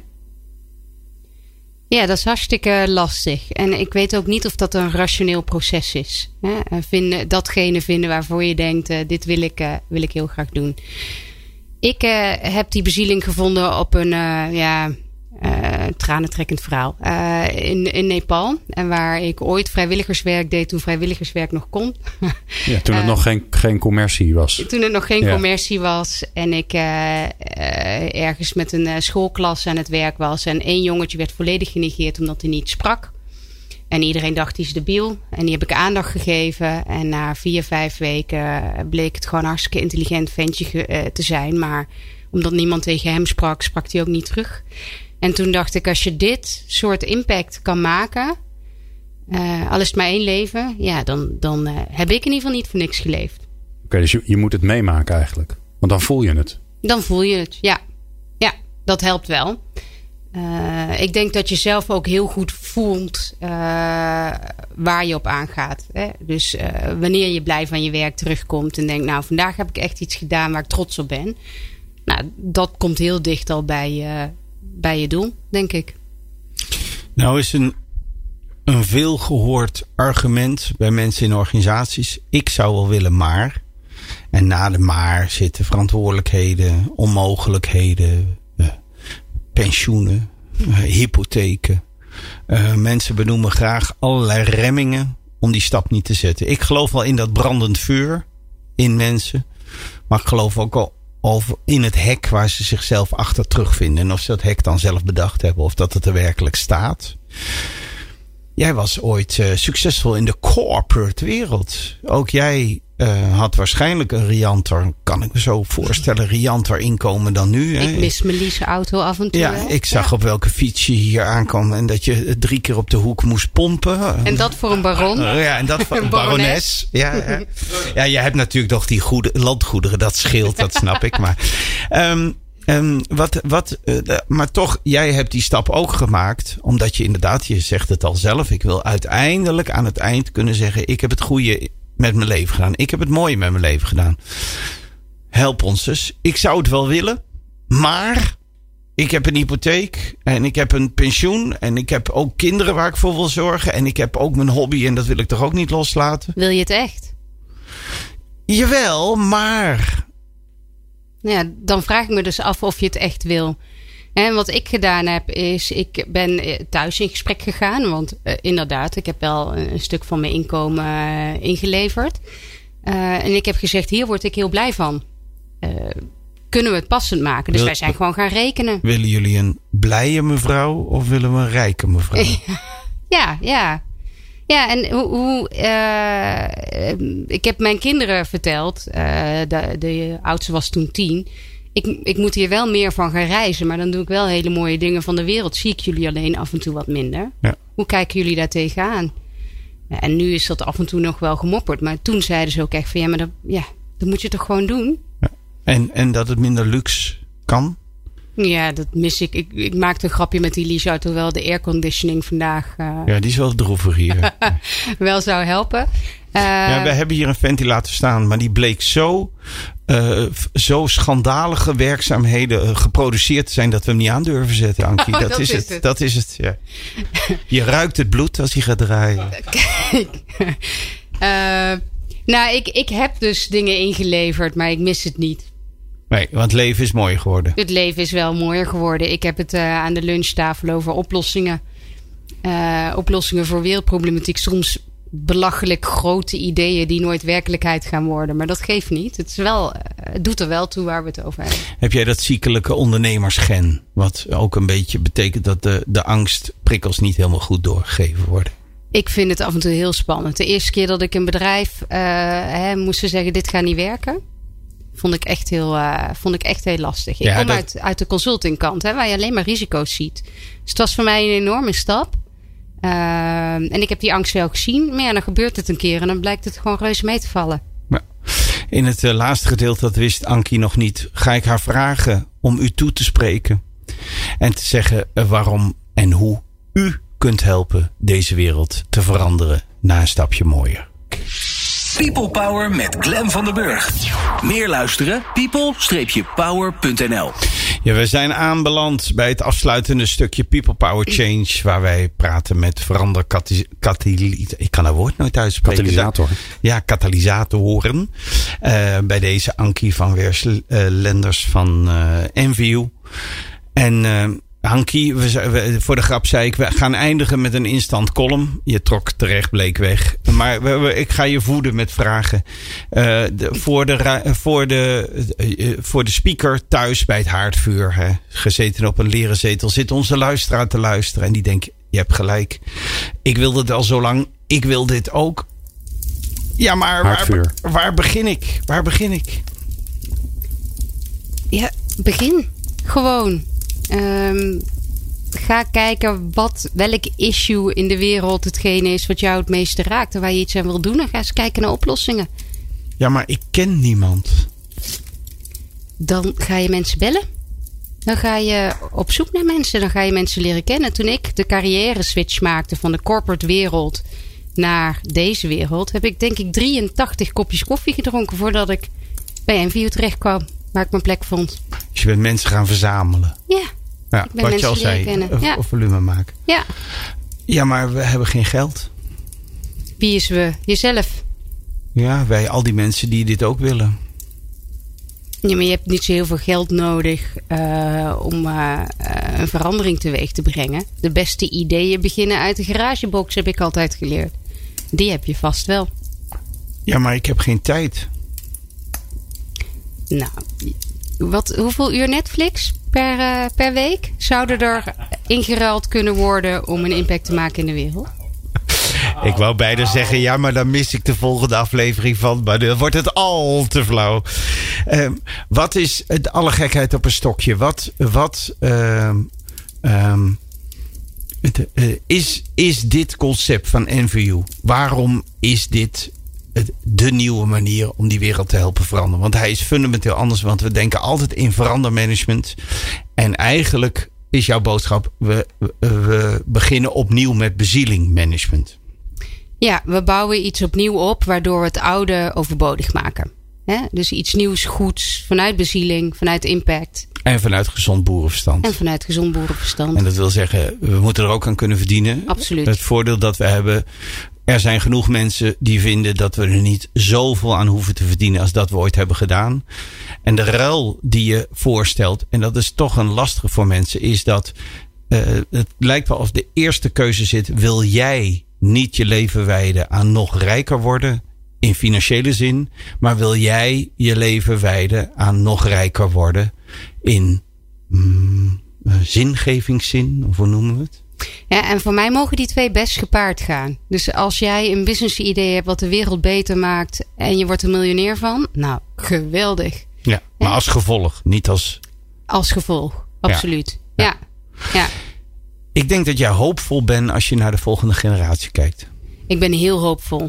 Ja, dat is hartstikke lastig. En ik weet ook niet of dat een rationeel proces is. Hè? Vinden, datgene vinden waarvoor je denkt, uh, dit wil ik, uh, wil ik heel graag doen. Ik uh, heb die bezieling gevonden op een uh, ja, uh, tranentrekkend verhaal. Uh, in, in Nepal. En waar ik ooit vrijwilligerswerk deed toen vrijwilligerswerk nog kon. Ja, toen het uh, nog geen, geen commercie was. Toen het nog geen ja. commercie was. En ik uh, uh, ergens met een uh, schoolklas aan het werk was. En één jongetje werd volledig genegeerd omdat hij niet sprak. En iedereen dacht, die is debiel. En die heb ik aandacht gegeven. En na vier, vijf weken bleek het gewoon een hartstikke intelligent ventje uh, te zijn. Maar omdat niemand tegen hem sprak, sprak hij ook niet terug. En toen dacht ik, als je dit soort impact kan maken, uh, al is het maar één leven, ja, dan, dan uh, heb ik in ieder geval niet voor niks geleefd. Oké, okay, dus je, je moet het meemaken eigenlijk. Want dan voel je het. Dan voel je het, ja. Ja, dat helpt wel. Uh, ik denk dat je zelf ook heel goed voelt uh, waar je op aangaat. Hè? Dus uh, wanneer je blij van je werk terugkomt en denkt, nou, vandaag heb ik echt iets gedaan waar ik trots op ben. Nou, dat komt heel dicht al bij, uh, bij je doel, denk ik. Nou is een, een veelgehoord argument bij mensen in organisaties. Ik zou wel willen, maar En na de maar zitten verantwoordelijkheden, onmogelijkheden, uh, pensioenen, uh, hypotheken. Uh, mensen benoemen graag allerlei remmingen om die stap niet te zetten. Ik geloof wel in dat brandend vuur in mensen. Maar ik geloof ook al over in het hek waar ze zichzelf achter terugvinden. En of ze dat hek dan zelf bedacht hebben of dat het er werkelijk staat. Jij was ooit uh, succesvol in de corporate wereld. Ook jij uh, had waarschijnlijk een rianter, kan ik me zo voorstellen, rianter inkomen dan nu. Hè? Ik mis mijn lease auto af en toe. Ja, wel. ik zag ja. op welke fiets je hier aankwam en dat je drie keer op de hoek moest pompen. En dat voor een baron. Uh, ja, en dat voor een barones. Ja, ja. ja, je hebt natuurlijk nog die goede landgoederen, dat scheelt, dat snap ik. Maar, um, um, wat, wat, uh, maar toch, jij hebt die stap ook gemaakt, omdat je inderdaad, je zegt het al zelf, ik wil uiteindelijk aan het eind kunnen zeggen, ik heb het goede met mijn leven gedaan. Ik heb het mooie met mijn leven gedaan. Help ons dus. Ik zou het wel willen, maar ik heb een hypotheek en ik heb een pensioen en ik heb ook kinderen waar ik voor wil zorgen en ik heb ook mijn hobby en dat wil ik toch ook niet loslaten? Wil je het echt? Jawel, maar Ja, dan vraag ik me dus af of je het echt wil. En wat ik gedaan heb is, ik ben thuis in gesprek gegaan. Want uh, inderdaad, ik heb wel een stuk van mijn inkomen uh, ingeleverd. Uh, en ik heb gezegd, hier word ik heel blij van. Uh, kunnen we het passend maken? Dus Wil, wij zijn gewoon gaan rekenen. Willen jullie een blije mevrouw of willen we een rijke mevrouw? ja, ja. Ja, en hoe, hoe uh, ik heb mijn kinderen verteld. Uh, de, de oudste was toen tien. Ik, ik moet hier wel meer van gaan reizen. Maar dan doe ik wel hele mooie dingen van de wereld. Zie ik jullie alleen af en toe wat minder. Ja. Hoe kijken jullie daar tegenaan? Ja, en nu is dat af en toe nog wel gemopperd. Maar toen zeiden ze ook echt van ja, maar dat, ja, dat moet je toch gewoon doen? Ja. En, en dat het minder luxe kan? Ja, dat mis ik. Ik, ik maakte een grapje met die lease auto wel. De airconditioning vandaag uh, ja, die is wel droevig hier. wel zou helpen. Uh, ja, we hebben hier een ventilator staan, maar die bleek zo, uh, zo schandalige werkzaamheden geproduceerd te zijn dat we hem niet aan durven zetten, Ankie. Oh, dat, dat is is het. het. Dat is het, ja. Je ruikt het bloed als hij gaat draaien. Kijk. uh, nou, ik, ik heb dus dingen ingeleverd, maar ik mis het niet. Nee, want het leven is mooier geworden. Het leven is wel mooier geworden. Ik heb het uh, aan de lunchtafel over oplossingen. Uh, oplossingen voor wereldproblematiek. Soms belachelijk grote ideeën die nooit werkelijkheid gaan worden. Maar dat geeft niet. Het, is wel, uh, het doet er wel toe waar we het over hebben. Heb jij dat ziekelijke ondernemersgen? Wat ook een beetje betekent dat de, de angstprikkels niet helemaal goed doorgegeven worden. Ik vind het af en toe heel spannend. De eerste keer dat ik een bedrijf uh, hè, moest ze zeggen dit gaat niet werken. Vond ik echt heel, uh, vond ik echt heel lastig. Ik ja, kom dat... uit, uit de consultingkant, hè, waar je alleen maar risico's ziet. Dus het was voor mij een enorme stap. Uh, en ik heb die angst wel gezien. Maar ja, dan gebeurt het een keer en dan blijkt het gewoon reuze mee te vallen. Ja. In het uh, laatste gedeelte, dat wist Ankie nog niet, ga ik haar vragen om u toe te spreken. En te zeggen uh, waarom en hoe u kunt helpen deze wereld te veranderen naar een stapje mooier. People Power met Glenn van den Burg. Meer luisteren? people power punt n l. Ja, we zijn aanbeland bij het afsluitende stukje People Power Change, waar wij praten met verander katalysator. Ik kan dat woord nooit uitspreken. Katalysator. Ja, katalysatoren. Uh, bij deze Ankie van Wers uh, Lenders van uh, N V U. En uh, Ankie, we, we, voor de grap zei ik, we gaan eindigen met een instant column. Je trok terecht, bleek weg. Maar we, we, ik ga je voeden met vragen. Uh, de, voor, de, voor, de, uh, voor de speaker thuis bij het haardvuur, hè, gezeten op een leren zetel, zit onze luisteraar te luisteren. En die denkt, je hebt gelijk. Ik wil dit al zo lang. Ik wil dit ook. Ja, maar waar, waar begin ik? Waar begin ik? Ja, begin. Gewoon. Um, ga kijken wat, welk issue in de wereld hetgene is wat jou het meeste raakt en waar je iets aan wil doen. En ga eens kijken naar oplossingen. Ja, maar ik ken niemand. Dan ga je mensen bellen. Dan ga je op zoek naar mensen. Dan ga je mensen leren kennen. Toen ik de carrière switch maakte van de corporate wereld naar deze wereld, heb ik denk ik drieëntachtig kopjes koffie gedronken voordat ik bij N V U terecht kwam. Waar ik mijn plek vond. Dus je bent mensen gaan verzamelen. Ja. Ja, wat je al zei. Of, ja. of volume maken. Ja. Ja, maar we hebben geen geld. Wie is we? Jezelf. ja, wij al die mensen die dit ook willen. Ja, maar je hebt niet zo heel veel geld nodig uh, om uh, een verandering teweeg te brengen. De beste ideeën beginnen uit de garagebox, heb ik altijd geleerd. Die heb je vast wel. Ja, maar ik heb geen tijd. Nou, wat, hoeveel uur Netflix per, uh, per week zouden er ingeruild kunnen worden om een impact te maken in de wereld? Ik wou bijna zeggen, ja, maar dan mis ik de volgende aflevering van. Maar dan wordt het al te flauw. Uh, wat is de alle gekheid op een stokje? Wat, wat uh, um, het, uh, is, is dit concept van N V U? Waarom is dit de nieuwe manier om die wereld te helpen veranderen? Want hij is fundamenteel anders. Want we denken altijd in verandermanagement. En eigenlijk is jouw boodschap, we, we beginnen opnieuw met bezielingmanagement. Ja, we bouwen iets opnieuw op waardoor we het oude overbodig maken. He? Dus iets nieuws, goeds, vanuit bezieling, vanuit impact. En vanuit gezond boerenverstand. En vanuit gezond boerenverstand. En dat wil zeggen, we moeten er ook aan kunnen verdienen. Absoluut. Het voordeel dat we hebben, er zijn genoeg mensen die vinden dat we er niet zoveel aan hoeven te verdienen als dat we ooit hebben gedaan. En de ruil die je voorstelt, en dat is toch een lastige voor mensen, is dat uh, het lijkt wel of de eerste keuze zit, wil jij niet je leven wijden aan nog rijker worden in financiële zin, maar wil jij je leven wijden aan nog rijker worden in mm, zingevingszin, of hoe noemen we het? Ja, en voor mij mogen die twee best gepaard gaan. Dus als jij een business idee hebt wat de wereld beter maakt en je wordt er miljonair van, nou, geweldig. Ja, maar ja, als gevolg, niet als... Als gevolg, absoluut. Ja. Ja. ja. Ik denk dat jij hoopvol bent als je naar de volgende generatie kijkt. Ik ben heel hoopvol.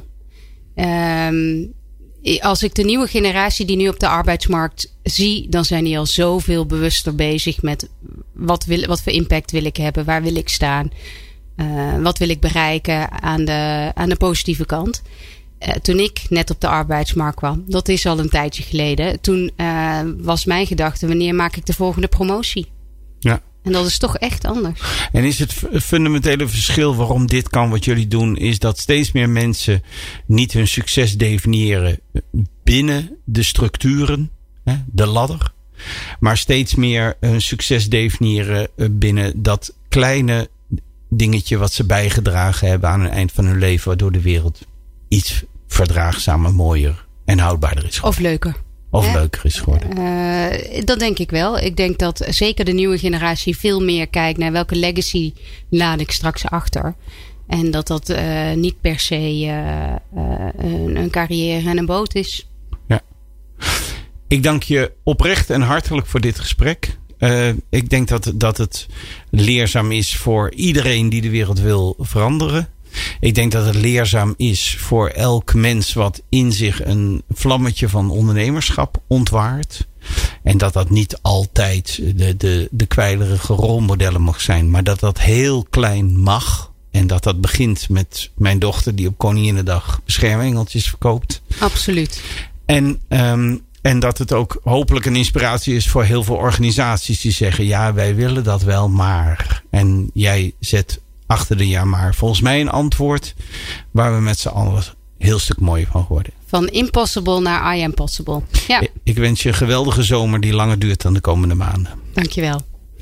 Um, als ik de nieuwe generatie die nu op de arbeidsmarkt zie, dan zijn die al zoveel bewuster bezig met wat, wil, wat voor impact wil ik hebben, waar wil ik staan, uh, wat wil ik bereiken aan de, aan de positieve kant. Uh, toen ik net op de arbeidsmarkt kwam, dat is al een tijdje geleden, toen uh, was mijn gedachte, wanneer maak ik de volgende promotie? Ja. En dat is toch echt anders. En is het fundamentele verschil waarom dit kan wat jullie doen, is dat steeds meer mensen niet hun succes definiëren binnen de structuren, de ladder, maar steeds meer hun succes definiëren binnen dat kleine dingetje wat ze bijgedragen hebben aan het eind van hun leven, waardoor de wereld iets verdraagzamer, mooier en houdbaarder is geworden. Of leuker. Of ja, leuker is geworden. Uh, dat denk ik wel. Ik denk dat zeker de nieuwe generatie veel meer kijkt naar welke legacy laat ik straks achter. En dat dat uh, niet per se uh, uh, een, een carrière en een boot is. Ja. Ik dank je oprecht en hartelijk voor dit gesprek. Uh, ik denk dat, dat het leerzaam is voor iedereen die de wereld wil veranderen. Ik denk dat het leerzaam is voor elk mens wat in zich een vlammetje van ondernemerschap ontwaart. En dat dat niet altijd de, de, de kwijlerige rolmodellen mag zijn. Maar dat dat heel klein mag. En dat dat begint met mijn dochter die op Koninginnedag beschermengeltjes verkoopt. Absoluut. En, um, en dat het ook hopelijk een inspiratie is voor heel veel organisaties die zeggen, ja, wij willen dat wel, maar. En jij zet achter de ja maar volgens mij een antwoord waar we met z'n allen een heel stuk mooier van worden. Van impossible naar I am possible. Ja. Ik, ik wens je een geweldige zomer die langer duurt dan de komende maanden. Dankjewel.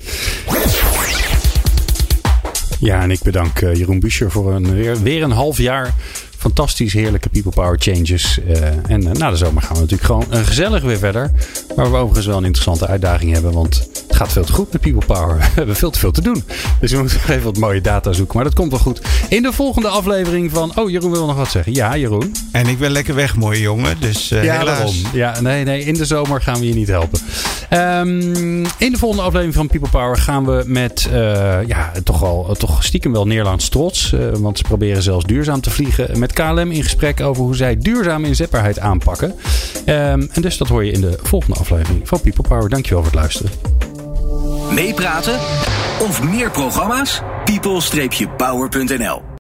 Ja, en ik bedank uh, Jeroen Buescher voor een, weer, weer een half jaar fantastisch heerlijke People Power Changes. Uh, en uh, na de zomer gaan we natuurlijk gewoon uh, gezellig weer verder. Waar we overigens wel een interessante uitdaging hebben. Want het gaat veel te goed met People Power. We hebben veel te veel te doen. Dus we moeten even wat mooie data zoeken. Maar dat komt wel goed. In de volgende aflevering van... Oh, Jeroen wil nog wat zeggen. Ja, Jeroen. En ik ben lekker weg, mooie jongen. Dus uh, ja, helaas. Waarom? Ja, nee, nee. In de zomer gaan we je niet helpen. Um, in de volgende aflevering van People Power gaan we met... Uh, ja, toch, wel, toch stiekem wel Nederlands trots. Uh, want ze proberen zelfs duurzaam te vliegen. Met K L M in gesprek over hoe zij duurzame inzetbaarheid aanpakken. Um, en dus dat hoor je in de volgende aflevering van People Power. Dankjewel voor het luisteren. Meepraten of meer programma's? people dash power punt n l